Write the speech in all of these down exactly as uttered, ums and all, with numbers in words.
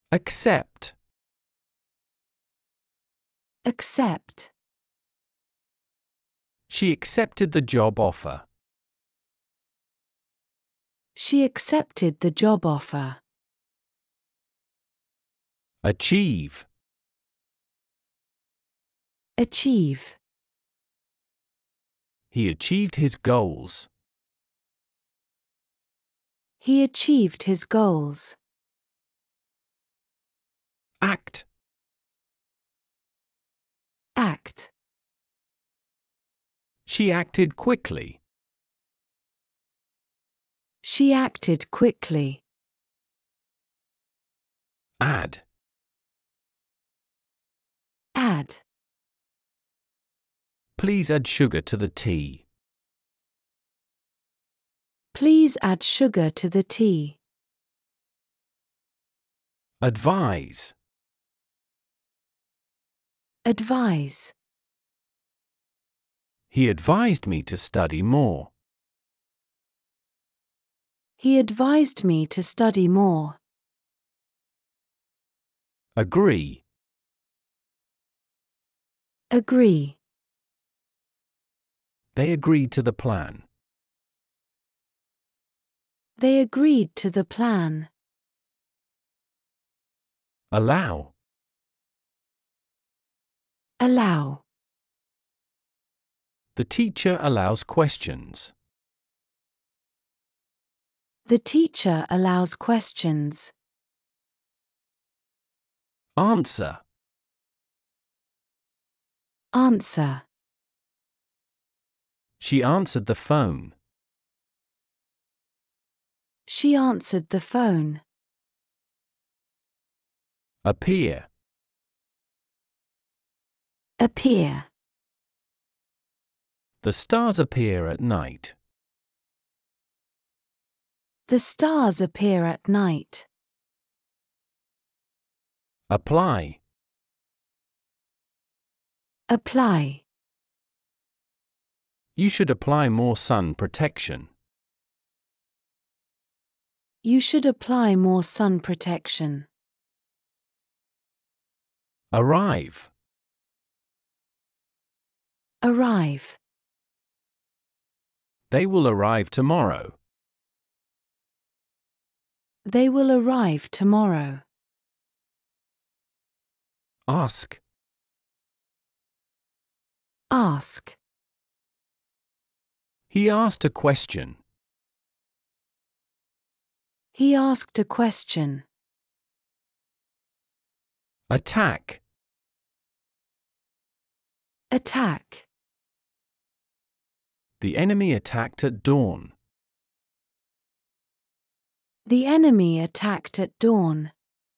Accept. Accept. She accepted the job offer. She accepted the job offer. Achieve. Achieve. He achieved his goals. He achieved his goals. Act. Act. She acted quickly. She acted quickly. Add. Add. Please add sugar to the tea. Please add sugar to the tea. Advise. Advise. He advised me to study more. He advised me to study more. Agree. Agree. They agreed to the plan. They agreed to the plan. Allow. Allow. The teacher allows questions. The teacher allows questions. Answer. Answer. She answered the phone. She answered the phone. Appear. Appear. The stars appear at night. The stars appear at night. Apply. Apply. You should apply more sun protection. You should apply more sun protection. Arrive. Arrive. They will arrive tomorrow. They will arrive tomorrow. Ask. Ask. He asked a question. He asked a question. Attack. Attack. The enemy attacked at dawn. The enemy attacked at dawn.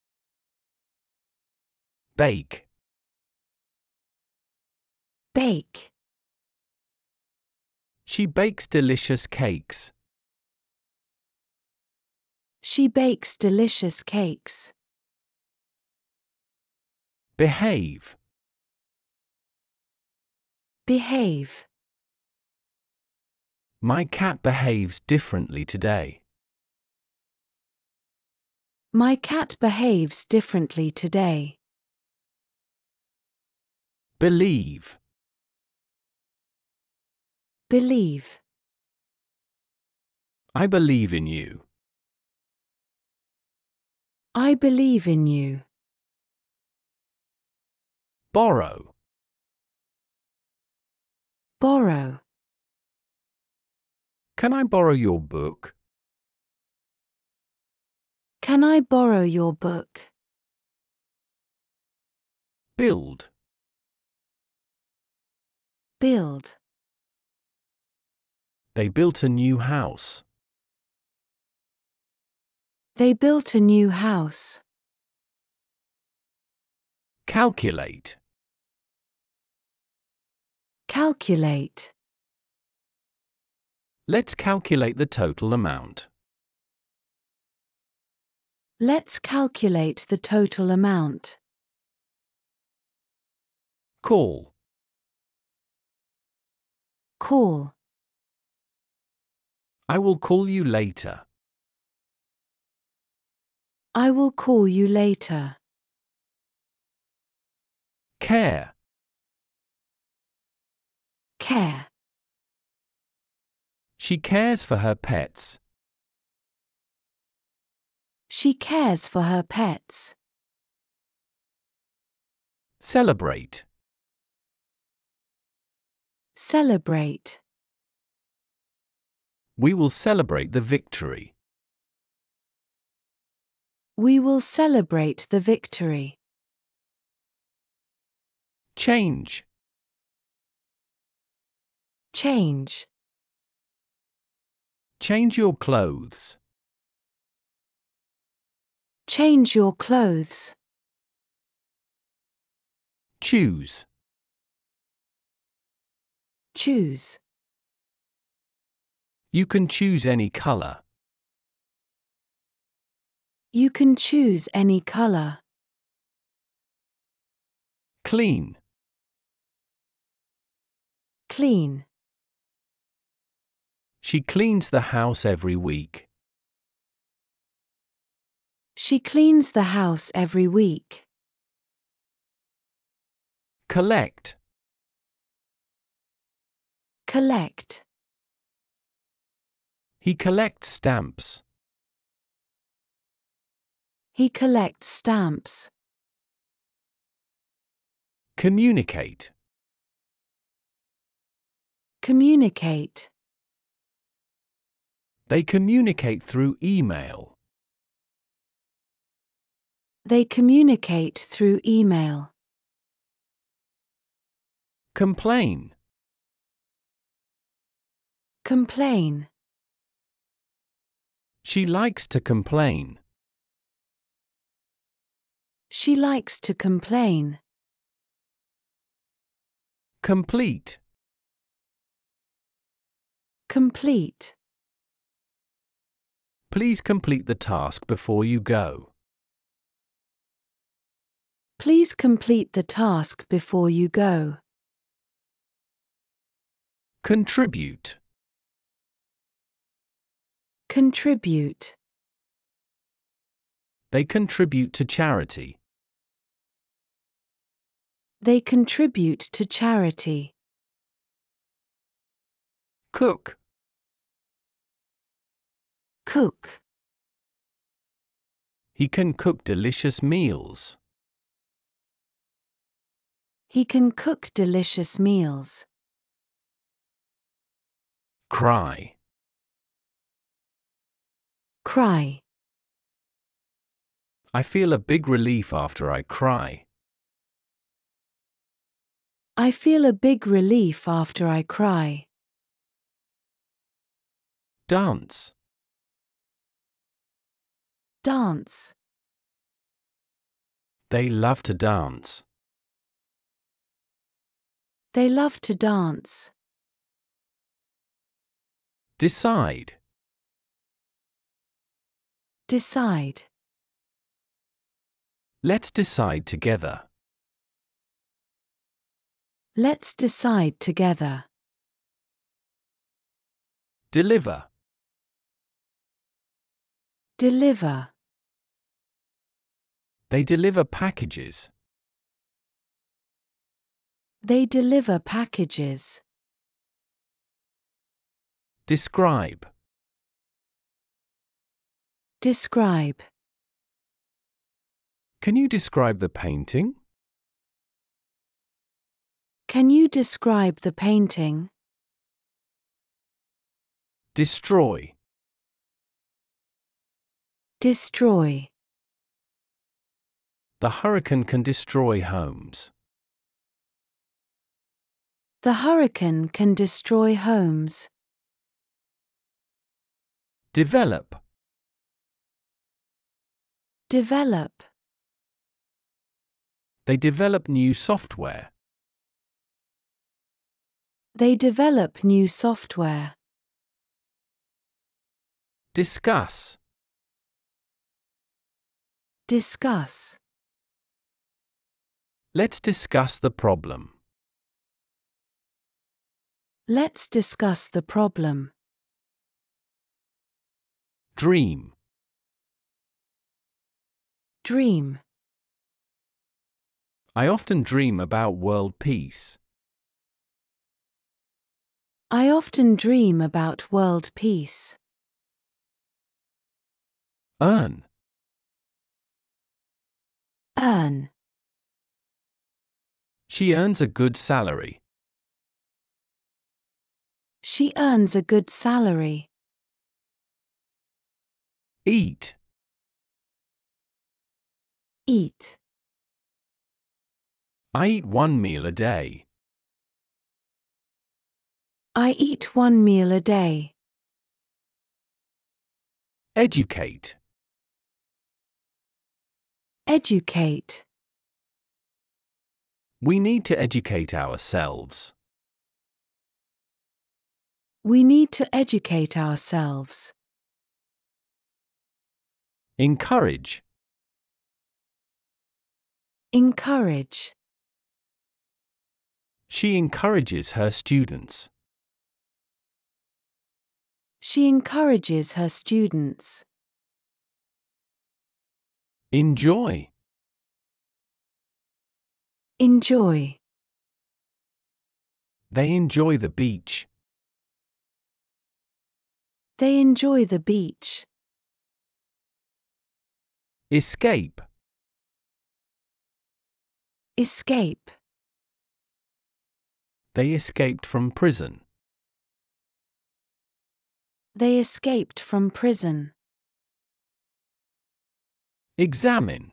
Bake. Bake. She bakes delicious cakes. She bakes delicious cakes. Behave. Behave. My cat behaves differently today. My cat behaves differently today. Believe. Believe. I believe in you. I believe in you. Borrow. Borrow. Can I borrow your book? Can I borrow your book? Build. Build. They built a new house. They built a new house. Calculate. Calculate. Let's calculate the total amount. Let's calculate the total amount. Call. Call. I will call you later. I will call you later. Care. Care. She cares for her pets. She cares for her pets. Celebrate. Celebrate. We will celebrate the victory. We will celebrate the victory. Change. Change. Change your clothes. Change your clothes. Choose. Choose. You can choose any color. You can choose any color. Clean. Clean. She cleans the house every week. She cleans the house every week. Collect. Collect. He collects stamps. He collects stamps. Communicate. Communicate. They communicate through email. They communicate through email. Complain. Complain. She likes to complain. She likes to complain. Complete. Complete. Please complete the task before you go. Please complete the task before you go. Contribute. Contribute. They contribute to charity. They contribute to charity. Cook. Cook. He can cook delicious meals. He can cook delicious meals. Cry. Cry. I feel a big relief after I cry. I feel a big relief after I cry. Dance. Dance. They love to dance. They love to dance. Decide. Decide. Let's decide together. Let's decide together. Deliver. Deliver. They deliver packages. They deliver packages. Describe. Describe. Can you describe the painting? Can you describe the painting? Destroy. Destroy. The hurricane can destroy homes. The hurricane can destroy homes. Develop. Develop. They develop new software. They develop new software. Discuss. Discuss. Let's discuss the problem. Let's discuss the problem. Dream. Dream. I often dream about world peace. I often dream about world peace. Earn. Earn. She earns a good salary. She earns a good salary. Eat. Eat. I eat one meal a day. I eat one meal a day. Educate. Educate. We need to educate ourselves. We need to educate ourselves. Encourage. Encourage. She encourages her students. She encourages her students. Enjoy. Enjoy. They enjoy the beach. They enjoy the beach. Escape. Escape. They escaped from prison. They escaped from prison. Examine.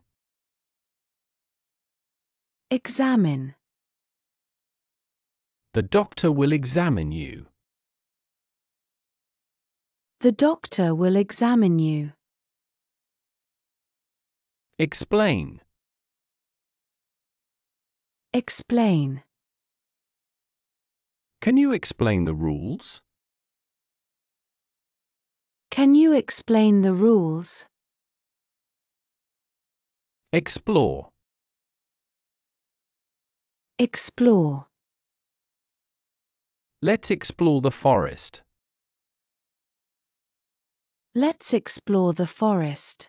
Examine. The doctor will examine you. The doctor will examine you. Explain. Explain. Can you explain the rules? Can you explain the rules? Explore. Explore. Let's explore the forest. Let's explore the forest.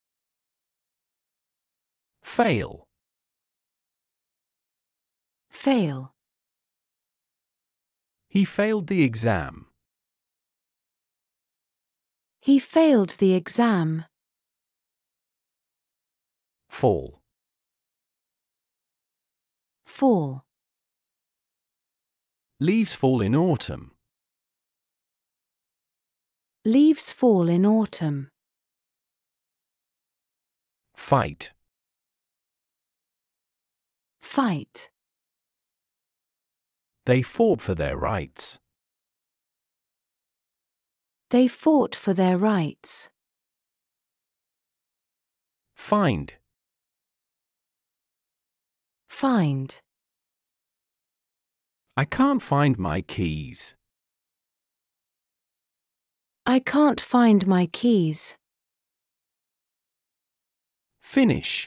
Fail. Fail. He failed the exam. He failed the exam. Fall. Fall. Leaves fall in autumn. Leaves fall in autumn. Fight. Fight. They fought for their rights. They fought for their rights. Find. Find. I can't find my keys. I can't find my keys. Finish.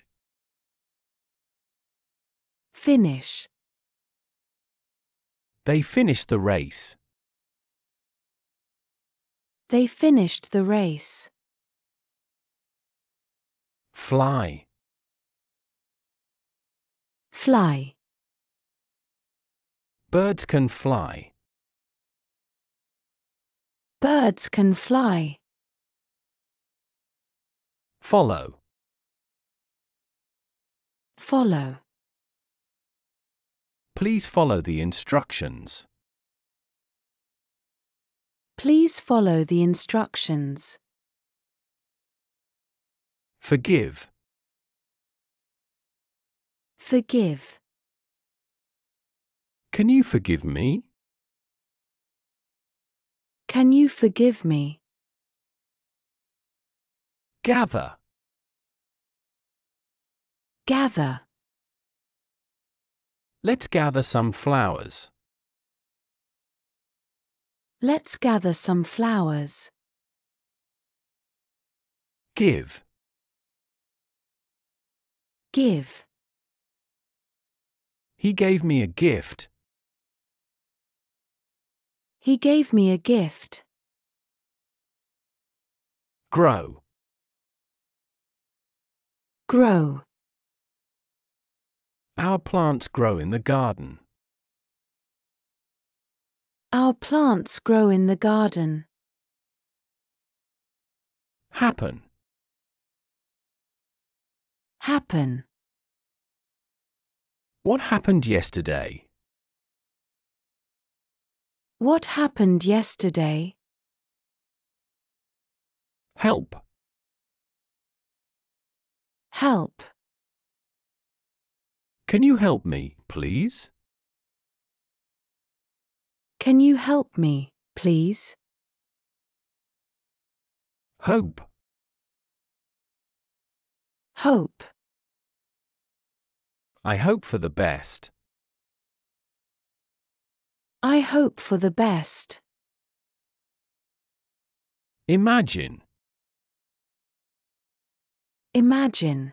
Finish. They finished the race. They finished the race. Fly. Fly. Birds can fly. Birds can fly. Follow. Follow. Please follow the instructions. Please follow the instructions. Forgive. Forgive. Can you forgive me? Can you forgive me? Gather. Gather. Let's gather some flowers. Let's gather some flowers. Give. Give. He gave me a gift. He gave me a gift. Grow. Grow. Our plants grow in the garden. Our plants grow in the garden. Happen. Happen. What happened yesterday? What happened yesterday? Help. Help. Can you help me, please? Can you help me, please? Hope. Hope. I hope for the best. I hope for the best. Imagine. Imagine.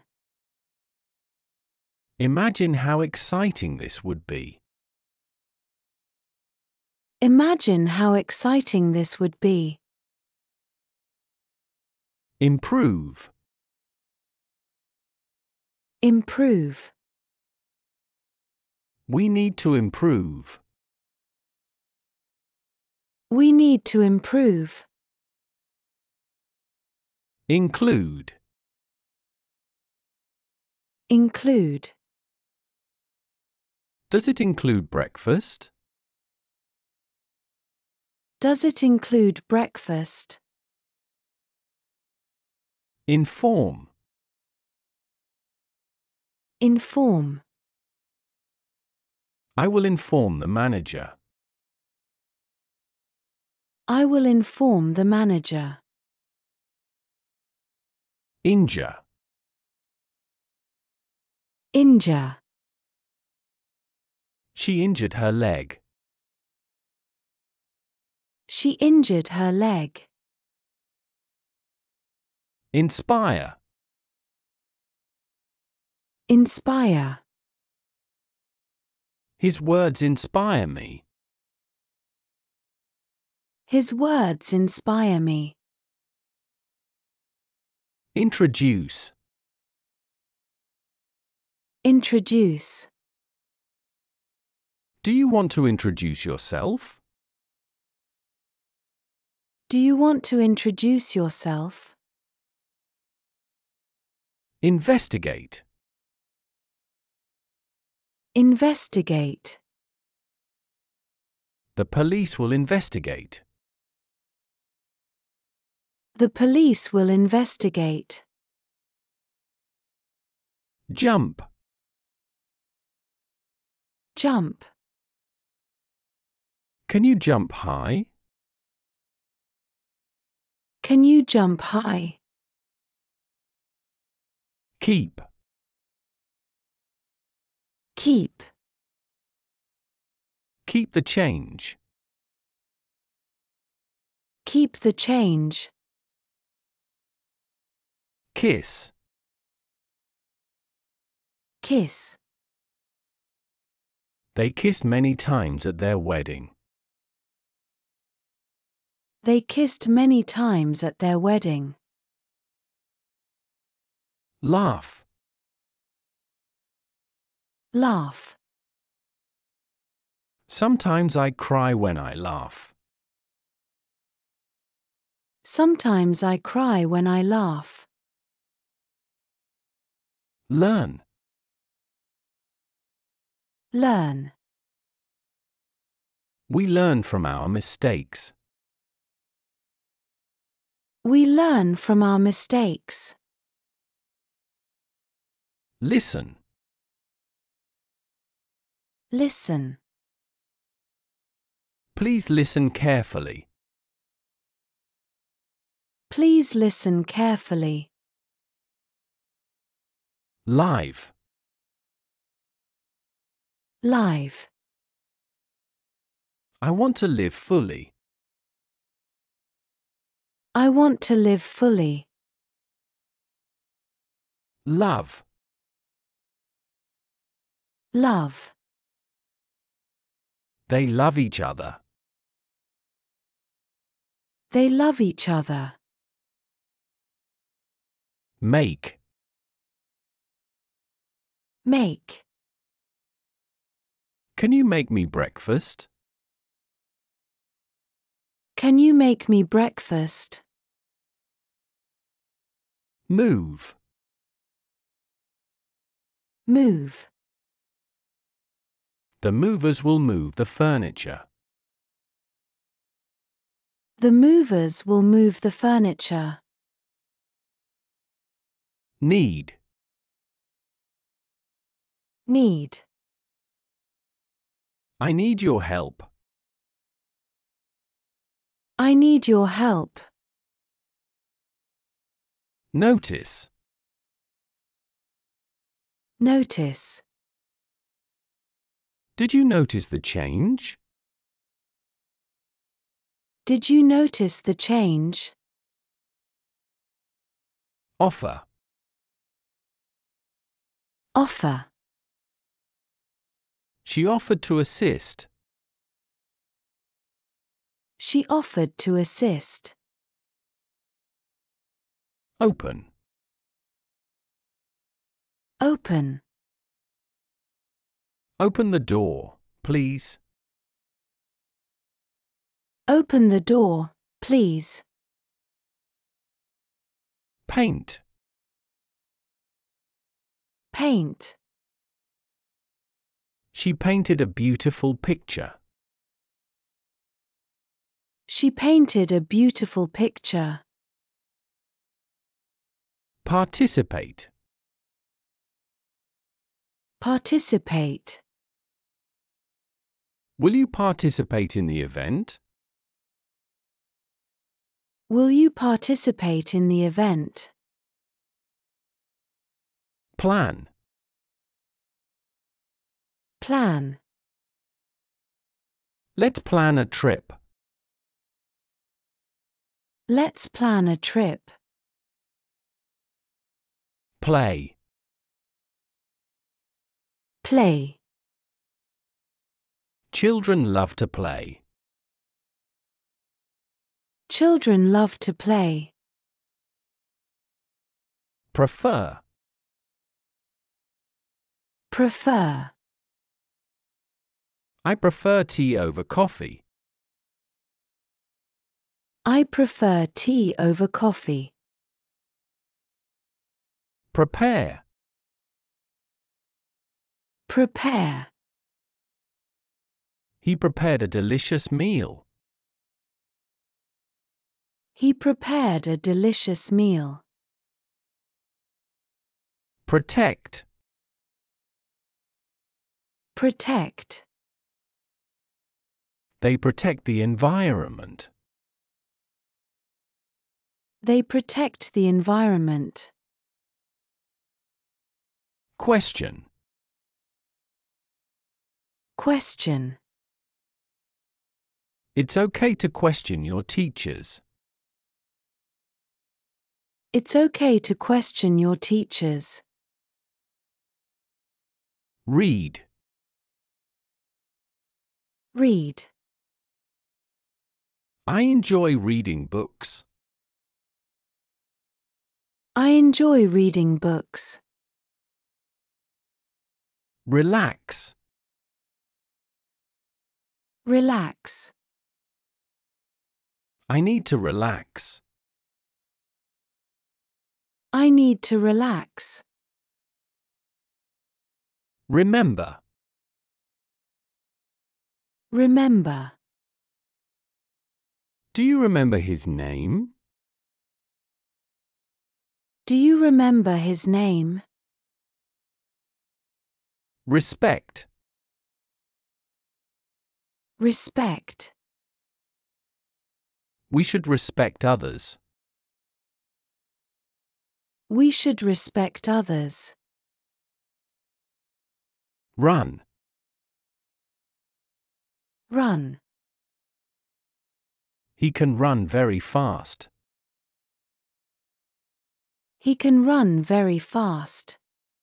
Imagine how exciting this would be. Imagine how exciting this would be. Improve. Improve. We need to improve. We need to improve. Include. Include. Does it include breakfast? Does it include breakfast? Inform. Inform. I will inform the manager. I will inform the manager. Injure. Injure. She injured her leg. She injured her leg. Inspire. Inspire. His words inspire me. His words inspire me. Introduce. Introduce. Do you want to introduce yourself? Do you want to introduce yourself? Investigate. Investigate. The police will investigate. The police will investigate. Jump. Jump. Can you jump high? Can you jump high? Keep. Keep. Keep the change. Keep the change. Kiss. Kiss. They kissed many times at their wedding. They kissed many times at their wedding. Laugh. Laugh. Sometimes I cry when I laugh. Sometimes I cry when I laugh. Learn. Learn. We learn from our mistakes. We learn from our mistakes. Listen. Listen. Please listen carefully. Please listen carefully. Live. Live. I want to live fully. I want to live fully. Love. Love. They love each other. They love each other. Make. Make. Can you make me breakfast? Can you make me breakfast? Move. Move. The movers will move the furniture. The movers will move the furniture. Need. Need. I need your help. I need your help. Notice. Notice. Did you notice the change? Did you notice the change? Offer. Offer. She offered to assist. She offered to assist. Open. Open. Open the door, please. Open the door, please. Paint. Paint. She painted a beautiful picture. She painted a beautiful picture. Participate. Participate. Will you participate in the event? Will you participate in the event? Plan. Plan. Let's plan a trip. Let's plan a trip. Play. Play. Children love to play. Children love to play. Prefer. Prefer. I prefer tea over coffee. I prefer tea over coffee. Prepare. Prepare. He prepared a delicious meal. He prepared a delicious meal. Protect. Protect. They protect the environment. They protect the environment. Question. Question. It's okay to question your teachers. It's okay to question your teachers. Read. Read. I enjoy reading books. I enjoy reading books. Relax. Relax. I need to relax. I need to relax. Remember. Remember. Do you remember his name? Do you remember his name? Respect. Respect. We should respect others. We should respect others. Run. Run. He can run very fast. He can run very fast.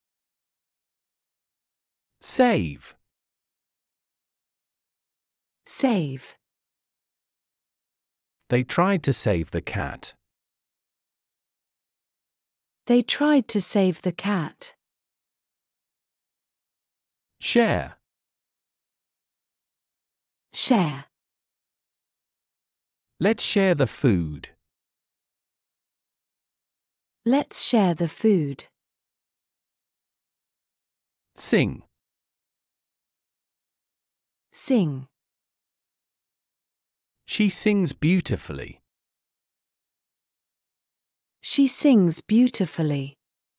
Save. Save. They tried to save the cat. They tried to save the cat. Share. Share. Let's share the food. Let's share the food. Sing. Sing. She sings beautifully. She sings beautifully.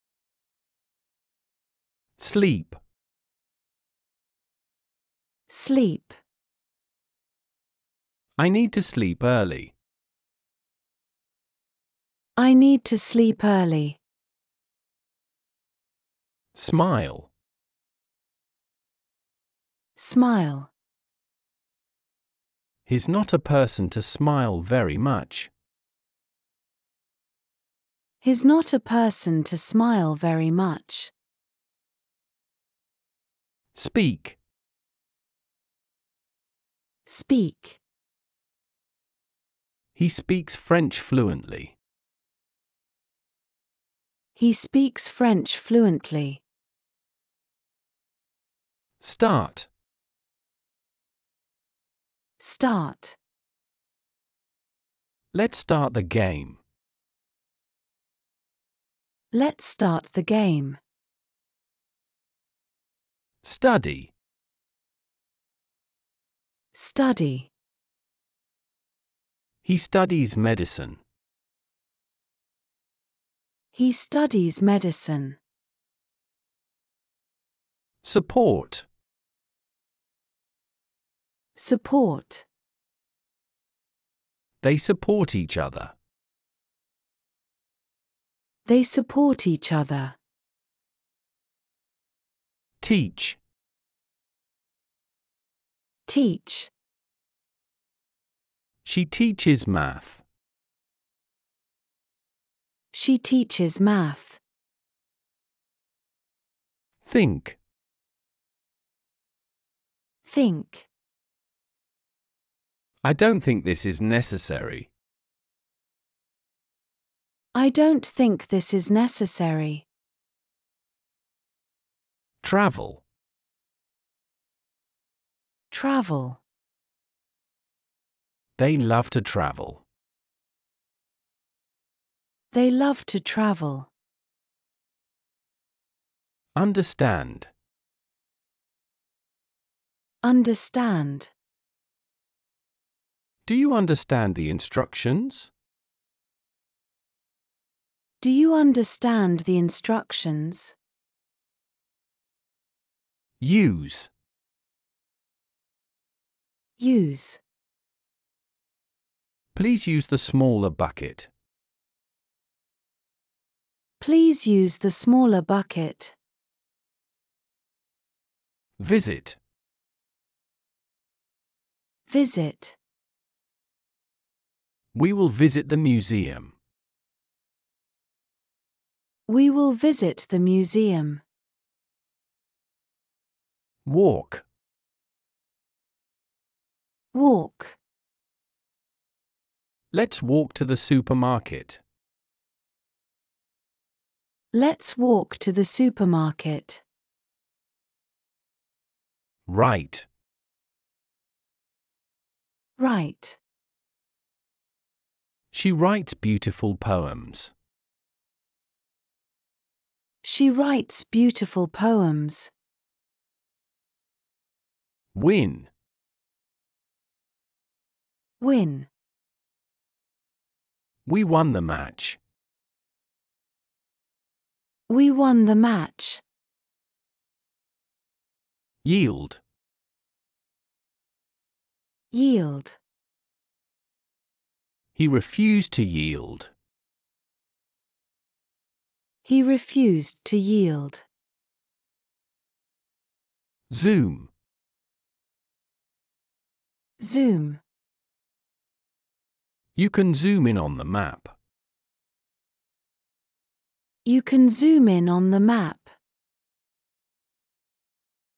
Sleep. Sleep. I need to sleep early. I need to sleep early. Smile. Smile. He's not a person to smile very much. He's not a person to smile very much. Speak. Speak. He speaks French fluently. He speaks French fluently. Start. Start. Let's start the game. Let's start the game. Study. Study. He studies medicine. He studies medicine. Support. Support. They support each other. They support each other. Teach. Teach. She teaches math. She teaches math. Think. Think. I don't think this is necessary. I don't think this is necessary. Travel. Travel. They love to travel. They love to travel. Understand. Understand. Do you understand the instructions? Do you understand the instructions? Use. Use. Please use the smaller bucket. Please use the smaller bucket. Visit. Visit. We will visit the museum. We will visit the museum. Walk. Walk. Let's walk to the supermarket. Let's walk to the supermarket. Write. Write. She writes beautiful poems. She writes beautiful poems. Win. Win. We won the match. We won the match. Yield. Yield. He refused to yield. He refused to yield. Zoom. Zoom. You can zoom in on the map. You can zoom in on the map.